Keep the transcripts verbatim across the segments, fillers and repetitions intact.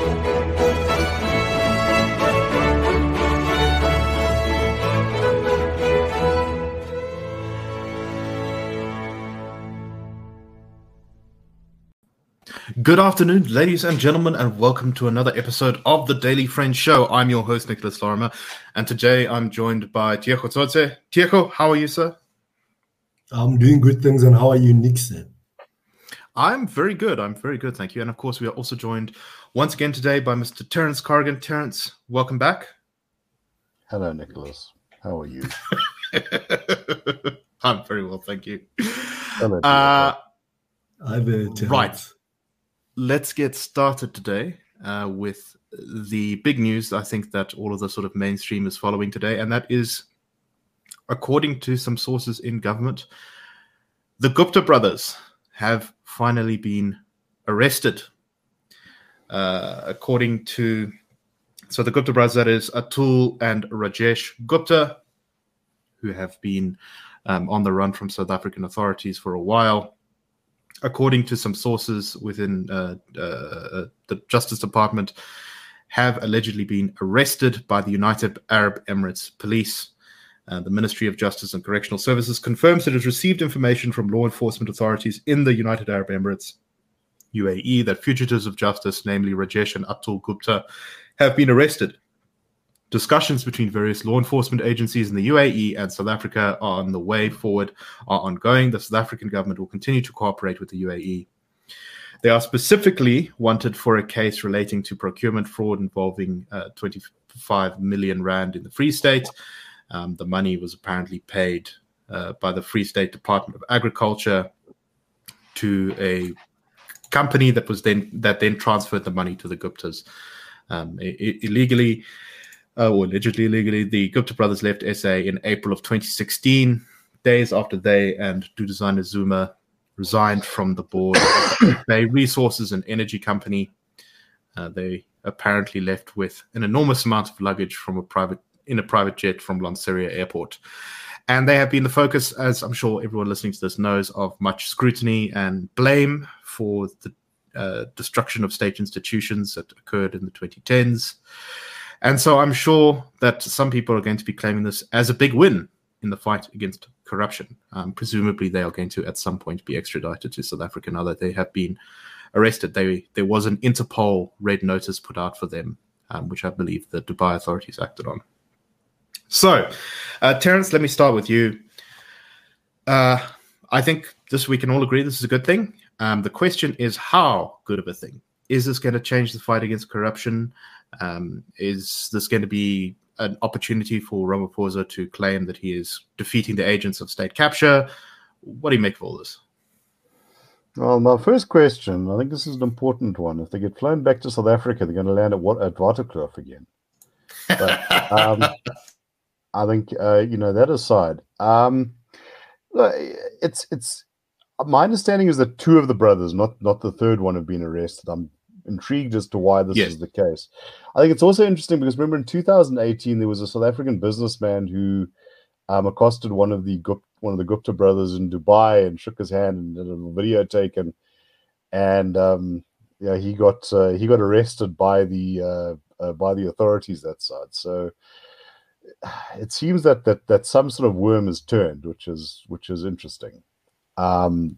Good afternoon, ladies and gentlemen, and welcome to another episode of the Daily Friend Show. I'm your host, Nicholas Lorimer, and today I'm joined by Tiego Tsotse. Tiego, how are you, sir? I'm doing good things, and how are you, Nixon? I'm very good. I'm very good, thank you. And of course, we are also joined once again today by Mister Terence Corrigan. Terence, welcome back. Hello, Nicholas. How are you? I'm very well, thank you. Hello, uh, Hi there, Terence. Right. Let's get started today uh, with the big news, I think, that all of the sort of mainstream is following today, and that is, according to some sources in government, the Gupta brothers have finally been arrested. Uh, according to, so the Gupta brothers, that is Atul and Rajesh Gupta, who have been um, on the run from South African authorities for a while. According to some sources within uh, uh, the Justice Department, have allegedly been arrested by the United Arab Emirates Police. Uh, the Ministry of Justice and Correctional Services confirms it has received information from law enforcement authorities in the United Arab Emirates, U A E, that fugitives of justice, namely Rajesh and Atul Gupta, have been arrested. Discussions between various law enforcement agencies in the U A E and South Africa are on the way forward, are ongoing. The South African government will continue to cooperate with the U A E. They are specifically wanted for a case relating to procurement fraud involving uh, twenty-five million rand in the Free State. Um, the money was apparently paid uh, by the Free State Department of Agriculture to a company that was then that then transferred the money to the Guptas um, I- illegally. Uh, or allegedly illegally. The Gupta brothers left S A in April of twenty sixteen, days after they and Duduzane Zuma resigned from the board of Bay Resources and Energy Company. Uh, they apparently left with an enormous amount of luggage from a private in a private jet from Lanseria Airport. And they have been the focus, as I'm sure everyone listening to this knows, of much scrutiny and blame for the uh, destruction of state institutions that occurred in the twenty tens. And so I'm sure that some people are going to be claiming this as a big win in the fight against corruption. Um, presumably, they are going to, at some point, be extradited to South Africa now that they have been arrested. They, there was an Interpol red notice put out for them, um, which I believe the Dubai authorities acted on. So, uh, Terence, let me start with you. Uh, I think this we can all agree this is a good thing. Um, the question is, how good of a thing? Is this going to change the fight against corruption? Um, is this going to be an opportunity for Ramaphosa to claim that he is defeating the agents of state capture? What do you make of all this? Well, my first question, I think this is an important one. If they get flown back to South Africa, they're going to land at, at Waterkloof again. But um, I think, uh, you know, that aside, um, it's it's my understanding is that two of the brothers, not not the third one, have been arrested. I'm intrigued as to why this yes. is the case. I think it's also interesting because remember in two thousand eighteen there was a South African businessman who um, accosted one of the Gup- one of the Gupta brothers in Dubai and shook his hand and did a video taken, and um, yeah, he got uh, he got arrested by the uh, uh, by the authorities that side. So it seems that that that some sort of worm is turned, which is which is interesting. Um,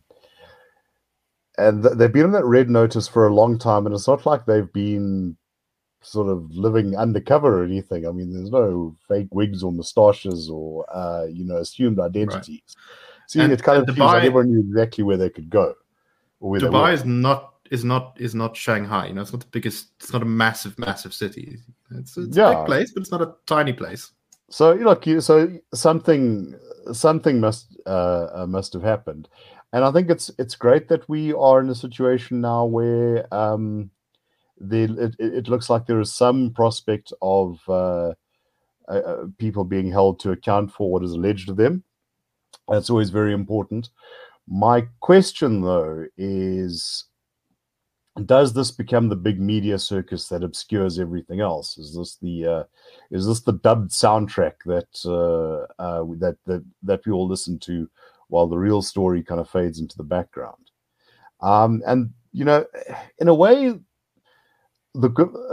And they've been on that red notice for a long time, and it's not like they've been sort of living undercover or anything. I mean, there's no fake wigs or moustaches or, uh, you know, assumed identities. Right. See, and, it kind of seems like everyone knew exactly where they could go. Or where Dubai they is not is not is not Shanghai. You know, it's not the biggest. It's not a massive, massive city. It's, it's yeah. a big place, but it's not a tiny place. So, you know, so something something must uh, uh, must have happened. And I think it's it's great that we are in a situation now where um, the it, it looks like there is some prospect of uh, uh, people being held to account for what is alleged of them. That's always very important. My question, though, is does this become the big media circus that obscures everything else? Is this the uh, is this the dubbed soundtrack that uh, uh, that that that we all listen to while the real story kind of fades into the background? Um, and you know, in a way, the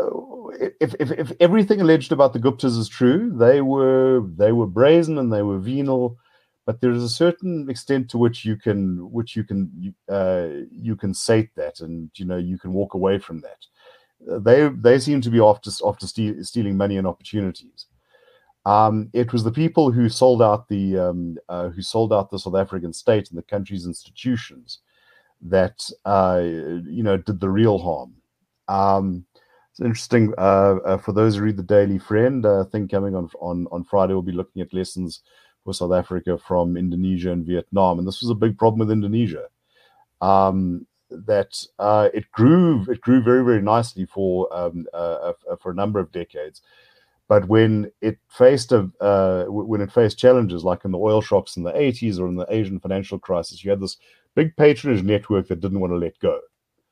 if, if if everything alleged about the Guptas is true, they were they were brazen and they were venal, but there is a certain extent to which you can which you can uh, you can sate that, and you know you can walk away from that. Uh, they they seem to be after after steal, stealing money and opportunities. Um, it was the people who sold out the um, uh, who sold out the South African state and the country's institutions that uh, you know did the real harm. Um, it's interesting uh, uh, for those who read the Daily Friend. Uh, I think coming on on on Friday we'll be looking at lessons for South Africa from Indonesia and Vietnam, and this was a big problem with Indonesia. Um, that uh, it grew it grew very very nicely for um, uh, uh, for a number of decades. But when it faced a uh, when it faced challenges like in the oil shocks in the eighties or in the Asian financial crisis, you had this big patronage network that didn't want to let go,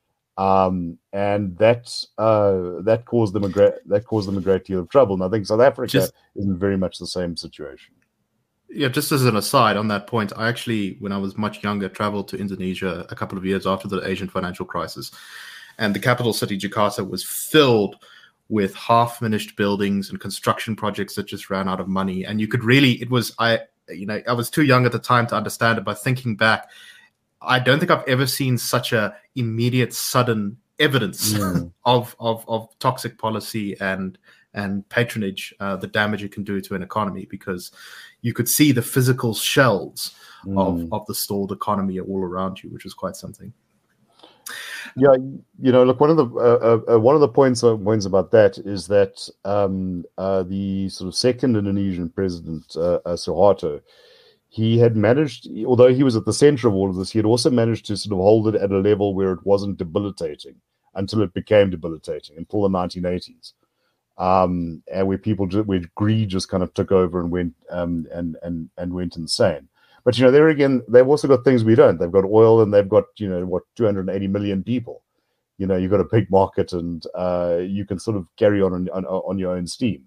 um, and that uh, that caused them a great that caused them a great deal of trouble. And I think South Africa just, is in very much the same situation. Yeah, just as an aside on that point, I actually, when I was much younger, traveled to Indonesia a couple of years after the Asian financial crisis, and the capital city Jakarta was filled with half-finished buildings and construction projects that just ran out of money. And you could really, it was, I, you know, I was too young at the time to understand it, but thinking back, I don't think I've ever seen such a immediate, sudden evidence yeah. of, of, of toxic policy and, and patronage, uh, the damage it can do to an economy, because you could see the physical shells mm. of, of the stalled economy all around you, which is quite something. Yeah, you know, look, one of the uh, uh, one of the points uh, points about that is that um, uh, the sort of second Indonesian president, uh, uh, Suharto, he had managed, although he was at the center of all of this, he had also managed to sort of hold it at a level where it wasn't debilitating until it became debilitating, until the nineteen eighties, um, and where people, just, where greed just kind of took over and went um, and and and went insane. But, you know, there again, they've also got things we don't. They've got oil and they've got, you know, what, two hundred eighty million people. You know, you've got a big market and uh, you can sort of carry on on, on, on your own steam.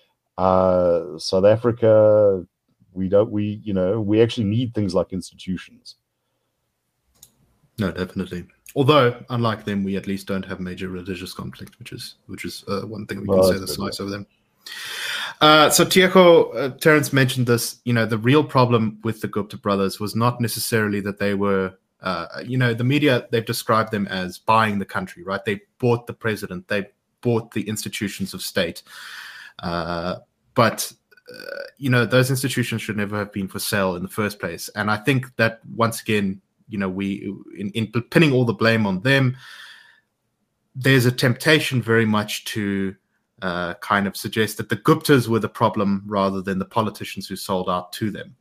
Uh, South Africa, we don't, we, you know, we actually need things like institutions. No, definitely. Although, unlike them, we at least don't have major religious conflict, which is which is uh, one thing we well, can say that's nice over them. Uh, so Tiago, uh, Terence mentioned this, you know, the real problem with the Gupta brothers was not necessarily that they were, uh, you know, the media, they've described them as buying the country, right? They bought the president, they bought the institutions of state. Uh, but, uh, you know, those institutions should never have been for sale in the first place. And I think that once again, you know, we, in, in pinning all the blame on them, there's a temptation very much to Uh, kind of suggest that the Guptas were the problem rather than the politicians who sold out to them.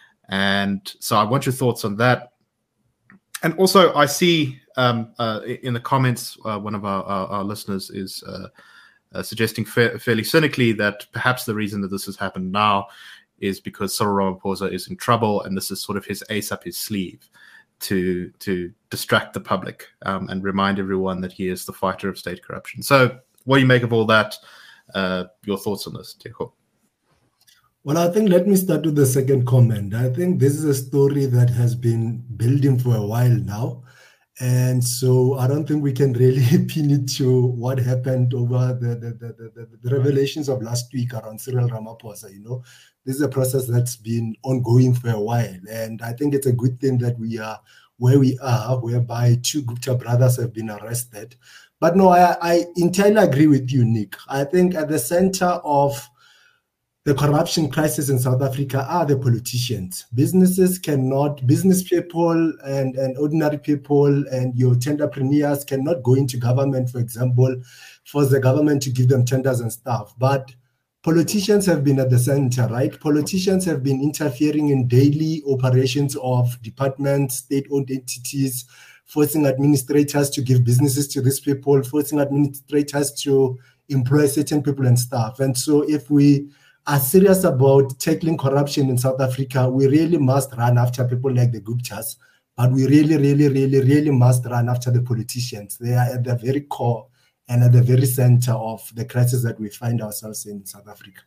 And so I want your thoughts on that. And also I see um, uh, in the comments, uh, one of our, our, our listeners is uh, uh, suggesting fa- fairly cynically that perhaps the reason that this has happened now is because Cyril Ramaphosa is in trouble and this is sort of his ace up his sleeve to to distract the public um, and remind everyone that he is the fighter of state corruption. So what do you make of all that? Uh, your thoughts on this, Tiago? Well, I think let me start with the second comment. I think this is a story that has been building for a while now. And so I don't think we can really pin it to what happened over the, the, the, the, the revelations of last week around Cyril Ramaphosa. You know, this is a process that's been ongoing for a while. And I think it's a good thing that we are where we are, whereby two Gupta brothers have been arrested. But no, I, I entirely agree with you, Nick. I think at the center of the corruption crisis in South Africa are the politicians. Businesses cannot, business people and, and ordinary people and your tenderpreneurs cannot go into government, for example, for the government to give them tenders and stuff. But politicians have been at the center, right? Politicians have been interfering in daily operations of departments, state-owned entities, forcing administrators to give businesses to these people, forcing administrators to employ certain people and stuff. And so if we are serious about tackling corruption in South Africa, we really must run after people like the Guptas, but we really, really, really, really must run after the politicians. They are at the very core and at the very center of the crisis that we find ourselves in South Africa.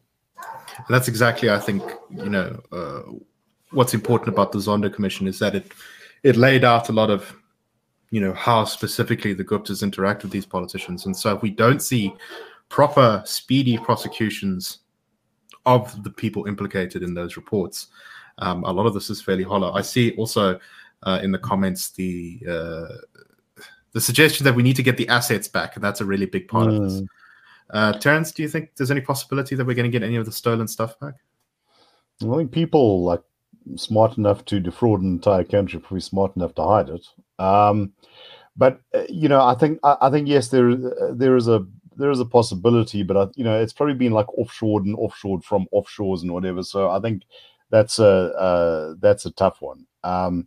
That's exactly, I think, you know, uh, what's important about the Zondo Commission is that it It laid out a lot of you know, how specifically the Guptas interact with these politicians. And so if we don't see proper, speedy prosecutions of the people implicated in those reports, um, a lot of this is fairly hollow. I see also uh, in the comments the uh, the suggestion that we need to get the assets back, and that's a really big part mm. of this. Uh, Terence, do you think there's any possibility that we're going to get any of the stolen stuff back? I think people like smart enough to defraud an entire country are probably smart enough to hide it. Um, but uh, you know, I think I, I think yes, there uh, there is a there is a possibility, but I, you know, it's probably been like offshored and offshored from offshores and whatever. So I think that's a uh, that's a tough one. Um,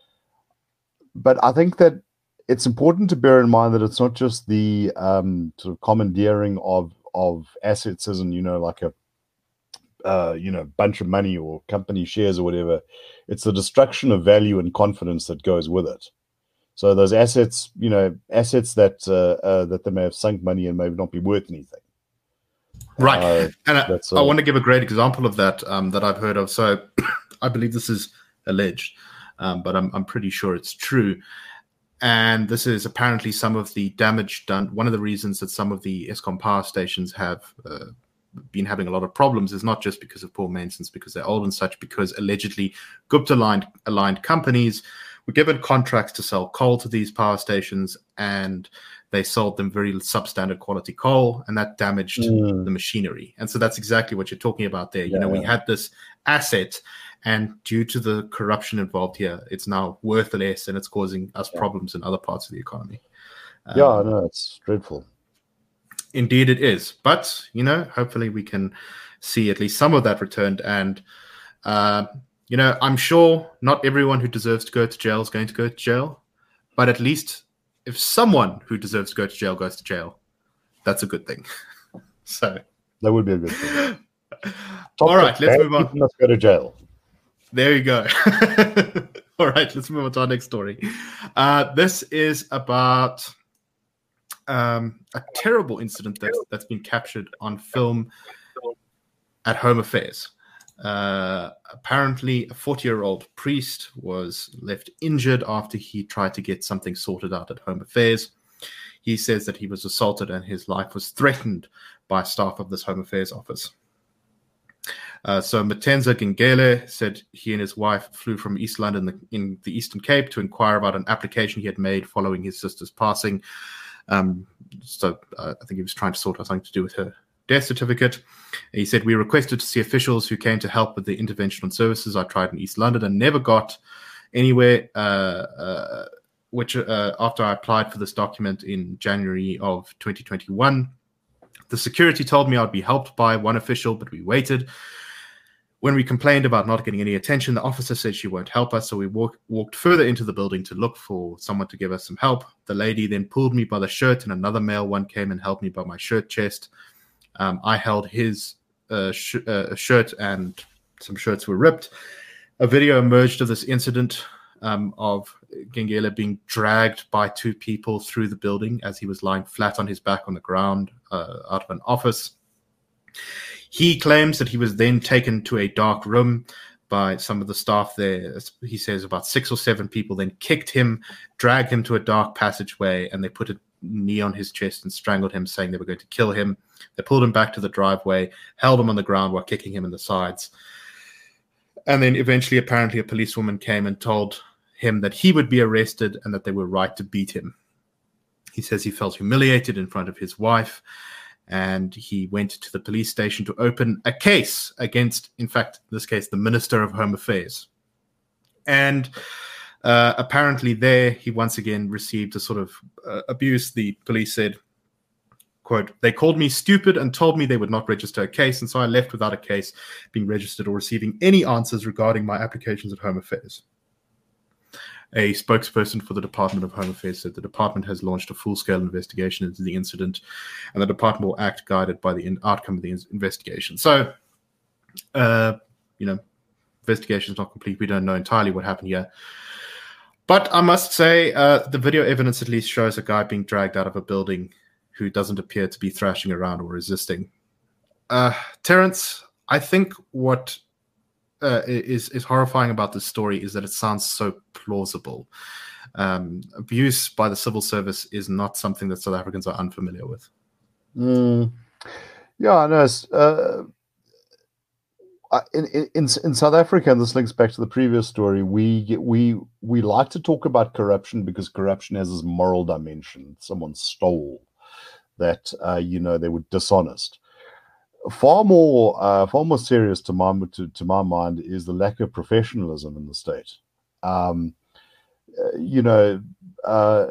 but I think that it's important to bear in mind that it's not just the um, sort of commandeering of of assets, isn't, you know, like a uh, you know bunch of money or company shares or whatever. It's the destruction of value and confidence that goes with it. So those assets, you know, assets that uh, uh, that they may have sunk money and may not be worth anything. Right, uh, and I, uh, I want to give a great example of that um, that I've heard of. So I believe this is alleged, um, but I'm I'm pretty sure it's true. And this is apparently some of the damage done. One of the reasons that some of the Eskom power stations have uh, been having a lot of problems is not just because of poor maintenance, because they're old and such, because allegedly Gupta-aligned aligned companies were given contracts to sell coal to these power stations, and they sold them very substandard quality coal, and that damaged mm. the machinery. And so that's exactly what you're talking about there. Yeah. You know, we had this asset, and due to the corruption involved here, it's now worth less, and it's causing us yeah. problems in other parts of the economy. Um, yeah, I know, it's dreadful. Indeed it is. But, you know, hopefully we can see at least some of that returned. And, uh, you know, I'm sure not everyone who deserves to go to jail is going to go to jail. But at least if someone who deserves to go to jail goes to jail, that's a good thing. So that would be a good thing. All right, let's move on. People must go to jail. There you go. All right, let's move on to our next story. Uh, this is about um, a terrible incident that's, that's been captured on film at Home Affairs. Uh, apparently, a forty-year-old priest was left injured after he tried to get something sorted out at Home Affairs. He says that he was assaulted and his life was threatened by staff of this Home Affairs office. Uh, so Matenza Gingele said he and his wife flew from East London the, in the Eastern Cape to inquire about an application he had made following his sister's passing. Um, so uh, I think he was trying to sort out something to do with her death certificate. He said, we requested to see officials who came to help with the intervention on services I tried in East London and never got anywhere, uh, uh, which uh, after I applied for this document in January of twenty twenty-one, the security told me I'd be helped by one official, but we waited. When we complained about not getting any attention, the officer said she won't help us, so we walk, walked further into the building to look for someone to give us some help. The lady then pulled me by the shirt, and another male one came and held me by my shirt chest. Um, I held his uh, sh- uh, shirt, and some shirts were ripped. A video emerged of this incident um, of Gingele being dragged by two people through the building as he was lying flat on his back on the ground uh, out of an office. He claims that he was then taken to a dark room by some of the staff there. He says about six or seven people then kicked him, dragged him to a dark passageway, and they put a knee on his chest and strangled him, saying they were going to kill him. They pulled him back to the driveway, held him on the ground while kicking him in the sides. And then eventually, apparently, a policewoman came and told him that he would be arrested and that they were right to beat him. He says he felt humiliated in front of his wife, and he went to the police station to open a case against, in fact, in this case, the Minister of Home Affairs. And uh, apparently there, he once again received a sort of uh, abuse. The police said, quote, they called me stupid and told me they would not register a case, and so I left without a case being registered or receiving any answers regarding my applications at Home Affairs. A spokesperson for the Department of Home Affairs said the department has launched a full-scale investigation into the incident, and the department will act guided by the in- outcome of the in- investigation. So, uh, you know, investigation is not complete. We don't know entirely what happened here. But I must say, uh, the video evidence at least shows a guy being dragged out of a building who doesn't appear to be thrashing around or resisting. Uh, Terence, I think what Uh, is is horrifying about this story is that it sounds so plausible. um, abuse by the civil service is not something that South Africans are unfamiliar with. Mm. Yeah, no. Uh, in, in in South Africa, and this links back to the previous story, we get, we we like to talk about corruption because corruption has this moral dimension. Someone stole, that uh, you know they were dishonest. Far more uh, far more serious to my to, to my mind is the lack of professionalism in the state. Um, you know. Uh,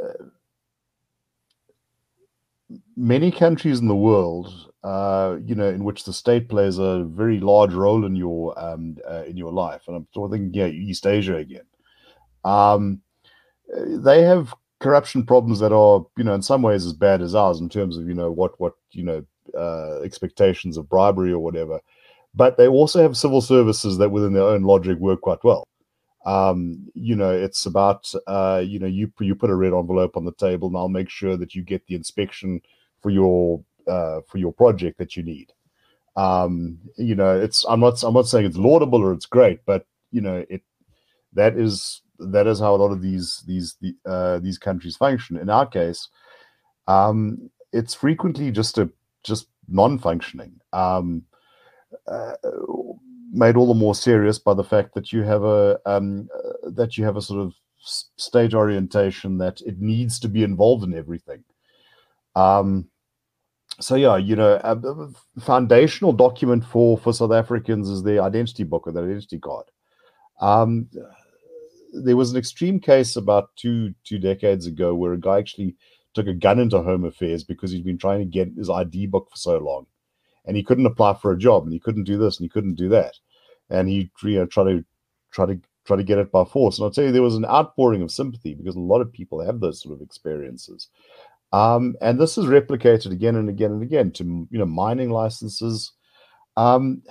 Many countries in the world, uh, you know, in which the state plays a very large role in your um, uh, in your life, and I'm talking, yeah, East Asia again. Um, they have corruption problems that are, you know, in some ways as bad as ours in terms of, you know, what what you know uh, expectations of bribery or whatever. But they also have civil services that, within their own logic, work quite well. Um, you know, it's about, uh, you know, you you put a red envelope on the table, and I'll make sure that you get the inspection for your uh, for your project that you need. Um, you know, it's I'm not I'm not saying it's laudable or it's great, but you know, it that is that is how a lot of these these uh, these countries function. In our case, um, it's frequently just a just non-functioning. Um, uh, made all the more serious by the fact that you have a um, uh, that you have a sort of state orientation that it needs to be involved in everything. Um, so yeah, you know, a, a foundational document for for South Africans is their identity book or their identity card. Um, there was an extreme case about two two decades ago where a guy actually took a gun into Home Affairs because he'd been trying to get his I D book for so long. And he couldn't apply for a job, and he couldn't do this, and he couldn't do that, and he, you know, try to try to try to get it by force. And I'll tell you, there was an outpouring of sympathy because a lot of people have those sort of experiences, um, and this is replicated again and again and again to, you know, mining licenses. Um,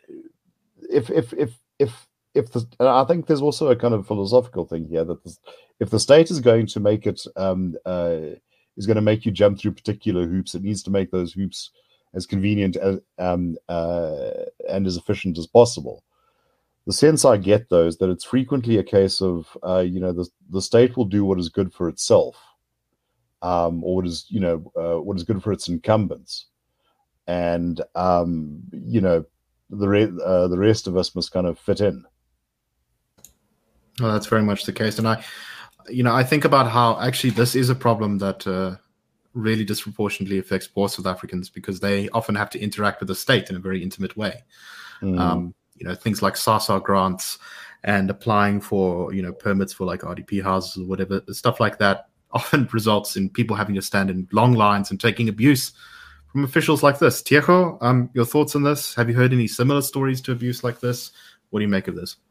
if if if if if the, and I think there's also a kind of philosophical thing here that this, if the state is going to make it um, uh, is going to make you jump through particular hoops, it needs to make those hoops as convenient as, um, uh, and as efficient as possible. The sense I get, though, is that it's frequently a case of, uh, you know, the, the state will do what is good for itself, um, or what is, you know, uh, what is good for its incumbents. And, um, you know, the, re- uh, the rest of us must kind of fit in. Well, that's very much the case. And I, you know, I think about how actually this is a problem that, uh, really disproportionately affects poor South Africans because they often have to interact with the state in a very intimate way. Mm. Um, you know, things like SASSA grants and applying for, you know, permits for like R D P houses or whatever, stuff like that often results in people having to stand in long lines and taking abuse from officials like this. Tiejo, um, your thoughts on this? Have you heard any similar stories to abuse like this? What do you make of this?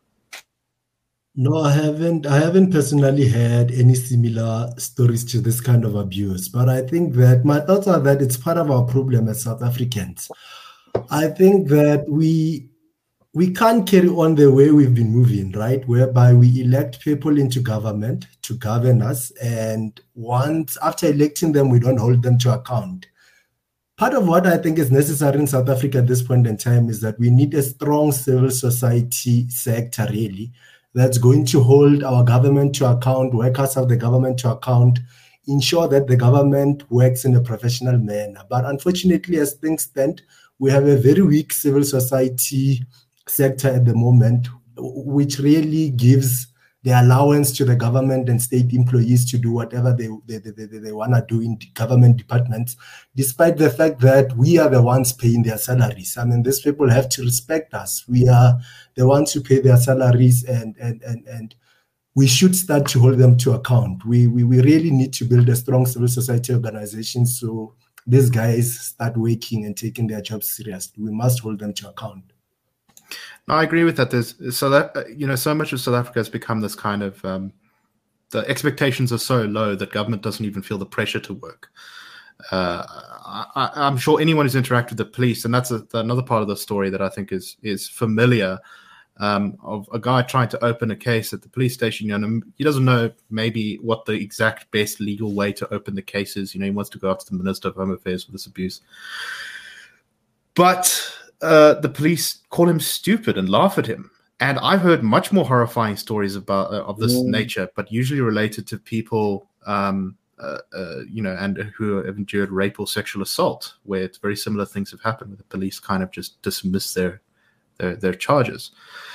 No, I haven't. I haven't personally heard any similar stories to this kind of abuse. But I think that my thoughts are that it's part of our problem as South Africans. I think that we we can't carry on the way we've been moving, right? Whereby we elect people into government to govern us, and once after electing them, we don't hold them to account. Part of what I think is necessary in South Africa at this point in time is that we need a strong civil society sector, really, that's going to hold our government to account, workers of the government to account, ensure that the government works in a professional manner. But unfortunately, as things stand, we have a very weak civil society sector at the moment, which really gives the allowance to the government and state employees to do whatever they they, they, they, they want to do in government departments, despite the fact that we are the ones paying their salaries. I mean, these people have to respect us. We are the ones who pay their salaries, and and and and we should start to hold them to account. We we, we really need to build a strong civil society organization so these guys start working and taking their jobs seriously. We must hold them to account. No, I agree with that. There's so that you know, so much of South Africa has become this kind of um, the expectations are so low that government doesn't even feel the pressure to work. Uh, I, I'm sure anyone who's interacted with the police, and that's a, another part of the story that I think is is familiar, um, of a guy trying to open a case at the police station. You know, he doesn't know maybe what the exact best legal way to open the case is. You know, he wants to go up to the Minister of Home Affairs for this abuse, but Uh, the police call him stupid and laugh at him. And I've heard much more horrifying stories about uh, of this Mm. nature, but usually related to people, um, uh, uh, you know, and who have endured rape or sexual assault, where it's very similar things have happened, where the police kind of just dismiss their their, their charges.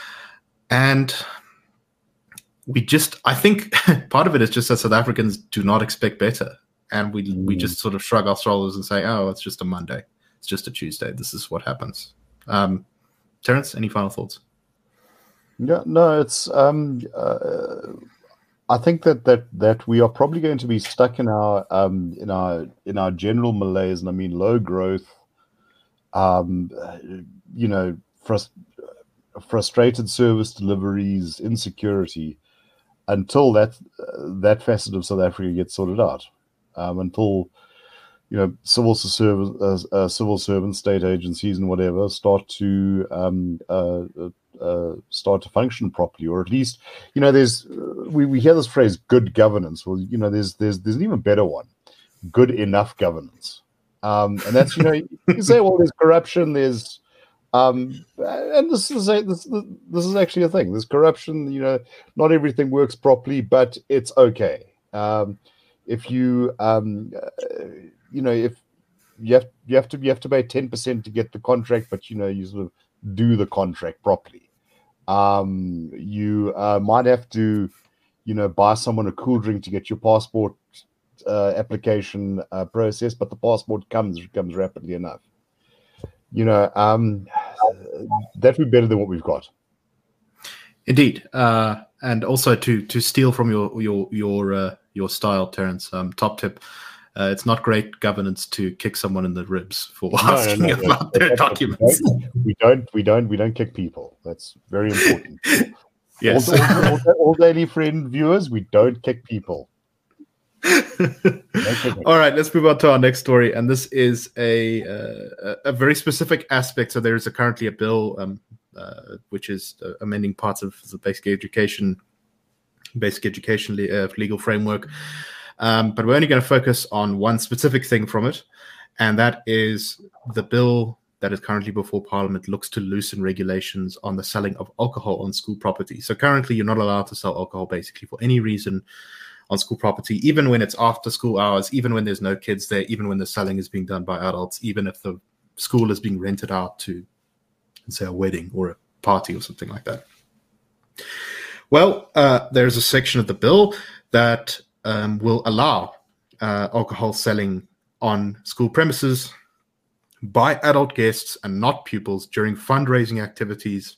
And we just, I think part of it is just that South Africans do not expect better. And we mm. we just sort of shrug our shoulders and say, oh, it's just a Monday. It's just a Tuesday. This is what happens. Um, Terence, any final thoughts? Yeah, no, it's. Um, uh, I think that, that that we are probably going to be stuck in our um, in our in our general malaise, and I mean low growth. Um, you know, frust- frustrated service deliveries, insecurity, until that uh, that facet of South Africa gets sorted out. Um, until you know civil service, uh, uh, civil servants, state agencies, and whatever start to um, uh, uh, start to function properly, or at least you know there's uh, we, we hear this phrase "good governance." Well, you know there's there's there's an even better one, good enough governance, um, and that's you know you say well there's corruption, there's um, and this is a, this this is actually a thing. There's corruption. You know, not everything works properly, but it's okay. Um, if you um, uh, you know if you have you have to you have to pay ten percent to get the contract, but you know you sort of do the contract properly. Um, you uh, might have to you know buy someone a cool drink to get your passport uh, application uh, processed, but the passport comes comes rapidly enough. You know um, that would be better than what we've got. Indeed, uh, and also to to steal from your your your uh, your style, Terence. Um, top tip: uh, it's not great governance to kick someone in the ribs for no, asking no, no, about no, their documents. We don't, we don't, we don't kick people. That's very important. Yes, all, all, all, all daily friend viewers, we don't kick people. All right, let's move on to our next story, and this is a uh, a very specific aspect. So there is a, currently a bill. Um, Uh, which is uh, amending parts of the basic education, basic education le- uh, legal framework. Um, but we're only going to focus on one specific thing from it, and that is the bill that is currently before Parliament looks to loosen regulations on the selling of alcohol on school property. So currently, you're not allowed to sell alcohol basically for any reason on school property, even when it's after school hours, even when there's no kids there, even when the selling is being done by adults, even if the school is being rented out to, say, a wedding or a party or something like that. Well, uh, there's a section of the bill that um, will allow uh, alcohol selling on school premises by adult guests and not pupils during fundraising activities,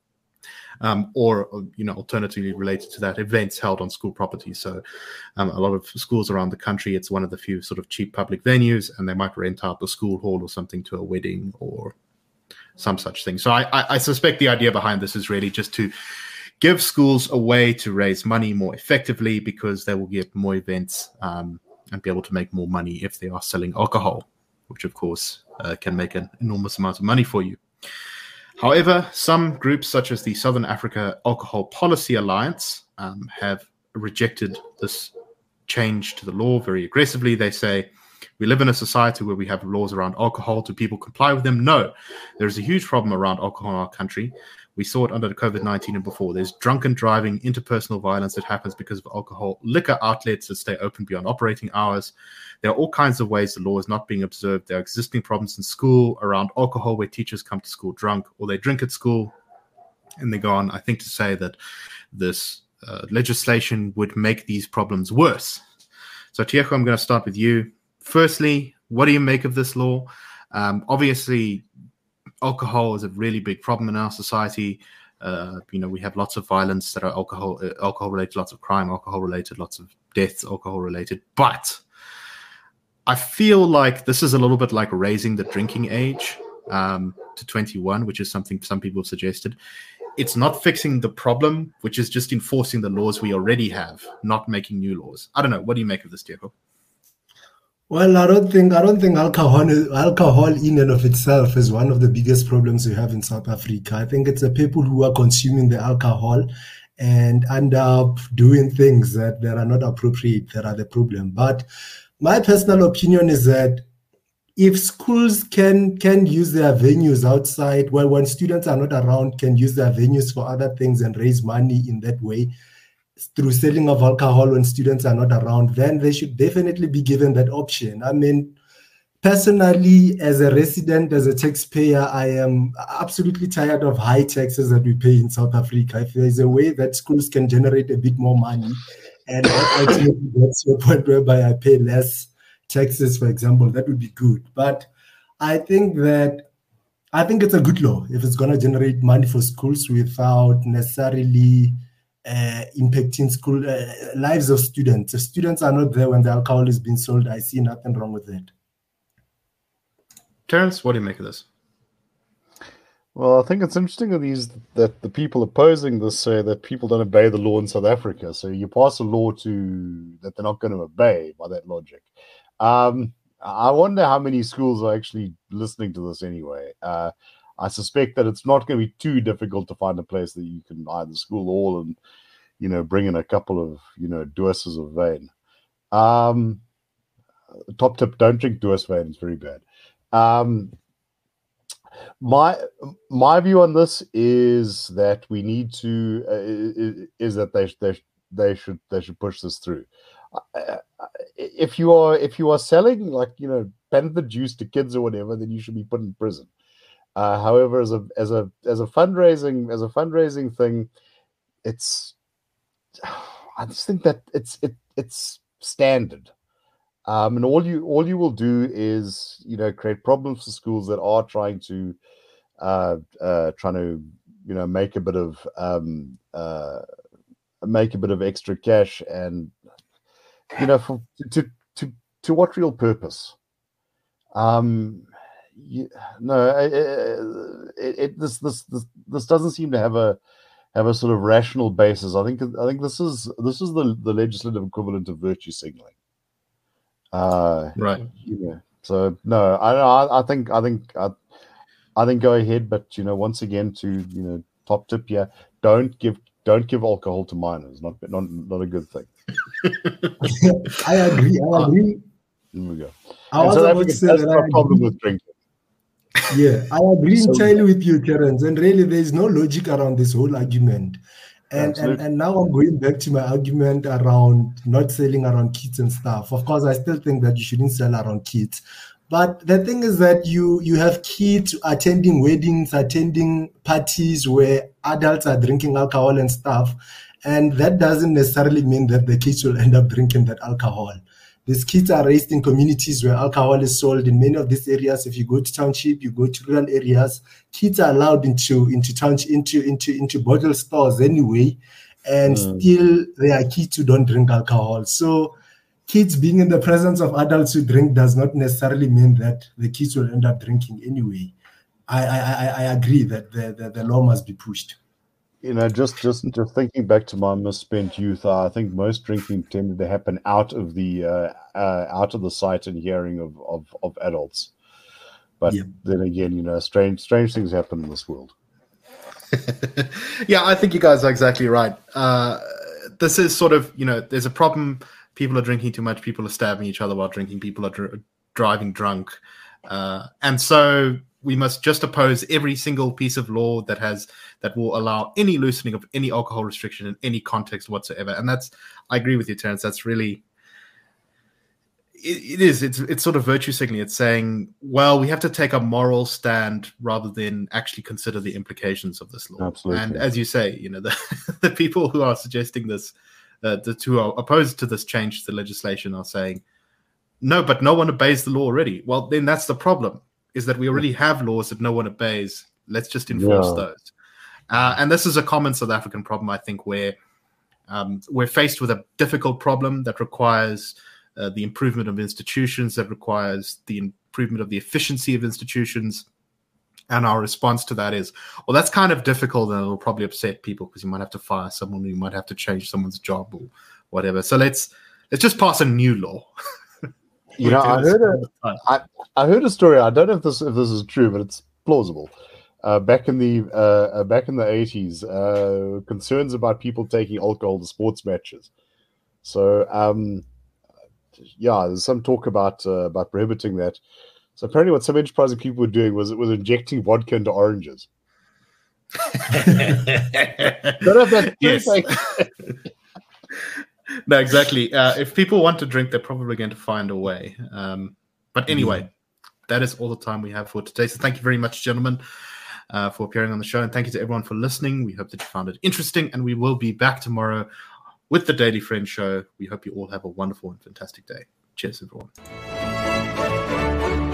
um, or you know, alternatively related to that, events held on school property. So, um, a lot of schools around the country, it's one of the few sort of cheap public venues, and they might rent out the school hall or something to a wedding or some such thing. So I, I, I suspect the idea behind this is really just to give schools a way to raise money more effectively, because they will get more events um, and be able to make more money if they are selling alcohol, which of course uh, can make an enormous amount of money for you. However, some groups such as the Southern Africa Alcohol Policy Alliance um, have rejected this change to the law very aggressively. They say, we live in a society where we have laws around alcohol. Do people comply with them? No. There's a huge problem around alcohol in our country. We saw it under the COVID nineteen and before. There's drunken driving, interpersonal violence that happens because of alcohol, liquor outlets that stay open beyond operating hours. There are all kinds of ways the law is not being observed. There are existing problems in school around alcohol, where teachers come to school drunk, or they drink at school and they go on, I think, to say that this uh, legislation would make these problems worse. So, Tieko, I'm going to start with you. Firstly, what do you make of this law? Um, obviously, alcohol is a really big problem in our society. Uh, you know, we have lots of violence that are alcohol, uh, alcohol related, lots of crime, alcohol related, lots of deaths, alcohol related. But I feel like this is a little bit like raising the drinking age um, to twenty-one, which is something some people have suggested. It's not fixing the problem, which is just enforcing the laws we already have, not making new laws. I don't know. What do you make of this, Tieko? Well, I don't think I don't think alcohol alcohol in and of itself is one of the biggest problems we have in South Africa. I think it's the people who are consuming the alcohol and end up doing things that, that are not appropriate that are the problem. But my personal opinion is that if schools can can use their venues outside, well, when students are not around, can use their venues for other things and raise money in that way through selling of alcohol when students are not around, then they should definitely be given that option. I mean, personally, as a resident, as a taxpayer, I am absolutely tired of high taxes that we pay in South Africa. If there's a way that schools can generate a bit more money, and that ultimately gets to a point whereby I pay less taxes, for example, that would be good. But I think that I think it's a good law if it's going to generate money for schools without necessarily uh, impacting school uh, lives of students. If students are not there when the alcohol is being sold, I see nothing wrong with it. Terence, what do you make of this? Well, I think it's interesting that these that the people opposing this say that people don't obey the law in South Africa. So you pass a law to that they're not going to obey by that logic. Um, I wonder how many schools are actually listening to this anyway. Uh, I suspect that it's not going to be too difficult to find a place that you can either school all and, you know, bring in a couple of, you know, doses of vein. Um, top tip, don't drink Duos vein. It's very bad. Um, my my view on this is that we need to uh, is, is that they they they should they should push this through. Uh, if you are if you are selling, like, you know, panther juice to kids or whatever, then you should be put in prison. Uh, however, as a as a as a fundraising as a fundraising thing, it's I just think that it's it it's standard. Um, and all you all you will do is, you know, create problems for schools that are trying to uh, uh, trying to you know make a bit of um, uh, make a bit of extra cash, and you know for to to to what real purpose? Um, you, no, it, it, it this, this this this doesn't seem to have a have a sort of rational basis. I think I think this is this is the the legislative equivalent of virtue signaling. Uh, right. You know, so no, I, I, I think, I think, I, I think go ahead. But you know, once again, to you know, top tip here: don't give, don't give alcohol to minors. Not, not, not a good thing. I agree. I agree. There we go. I was about to say that a problem with drinking. Yeah, I agree So, entirely with you, Terence. And really, there is no logic around this whole argument. And, and and now I'm going back to my argument around not selling around kids and stuff. Of course, I still think that you shouldn't sell around kids. But the thing is that you you have kids attending weddings, attending parties where adults are drinking alcohol and stuff. And that doesn't necessarily mean that the kids will end up drinking that alcohol. These kids are raised in communities where alcohol is sold in many of these areas. If you go to township, you go to rural areas, kids are allowed into into township, into into into bottle stores anyway, and mm. still there are kids who don't drink alcohol. So kids being in the presence of adults who drink does not necessarily mean that the kids will end up drinking anyway. I I, I agree that the, the, the law must be pushed. You know, just, just just thinking back to my misspent youth, uh, I think most drinking tended to happen out of the uh, uh, out of the sight and hearing of, of, of adults. But yeah. Then again, you know, strange strange things happen in this world. Yeah, I think you guys are exactly right. Uh, this is sort of, you know, there's a problem. People are drinking too much. People are stabbing each other while drinking. People are dr- driving drunk, uh, and so we must just oppose every single piece of law that has that will allow any loosening of any alcohol restriction in any context whatsoever. And that's, I agree with you, Terence. That's really, it, it is. It's it's sort of virtue signaling. It's saying, well, we have to take a moral stand rather than actually consider the implications of this law. Absolutely. And as you say, you know, the, the people who are suggesting this, uh, the who are opposed to this change to the legislation are saying, no, but no one obeys the law already. Well, then that's the problem. Is that we already have laws that no one obeys. Let's just enforce yeah. those. Uh, and this is a common South African problem, I think, where um, we're faced with a difficult problem that requires uh, the improvement of institutions, that requires the improvement of the efficiency of institutions. And our response to that is, well, that's kind of difficult and it'll probably upset people because you might have to fire someone, you might have to change someone's job or whatever. So let's let's just pass a new law. You know, I heard a, I, I heard a story. I don't know if this if this is true, but it's plausible. Uh, back in the uh, back in the eighties, uh, concerns about people taking alcohol to sports matches. So, um, yeah, there's some talk about uh, about prohibiting that. So apparently, what some enterprising people were doing was it was injecting vodka into oranges. Yes. No, exactly. Uh, if people want to drink, they're probably going to find a way. Um, but anyway, mm. that is all the time we have for today. So thank you very much, gentlemen, uh, for appearing on the show. And thank you to everyone for listening. We hope that you found it interesting. And we will be back tomorrow with the Daily Friend Show. We hope you all have a wonderful and fantastic day. Cheers, everyone.